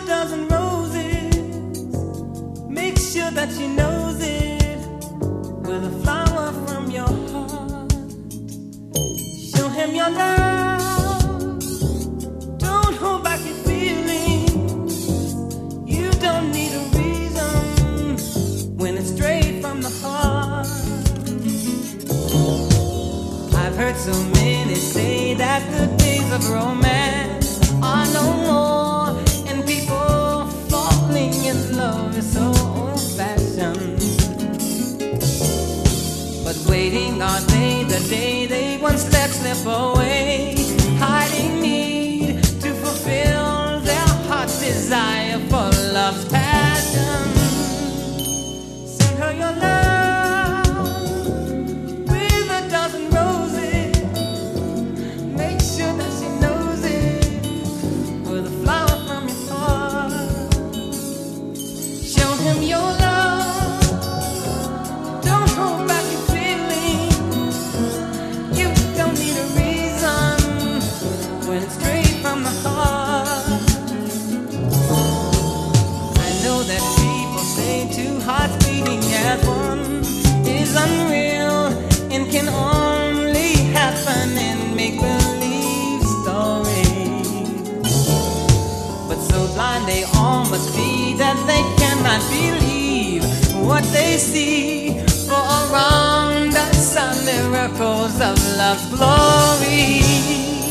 dozen roses, make sure that she knows it, with a flower from your heart. Show him your love, don't hold back your feelings. You don't need a reason when it's straight from the heart. I've heard so many say that the days of romance are no more, and people falling in love is so old-fashioned. But waiting all day, the day they once let slip away, hiding need to fulfill their heart's desire for love's passion. Send her your love with a dozen roses, make sure that she knows it, with a flower from your heart. Show him your love, don't hold back your feelings. You don't need a reason when it's straight from the heart. I know that people say two hearts beating as one is unreal and can only happen in make-believe stories. But so blind they all must be that they cannot believe what they see, for around us are miracles of love's glory.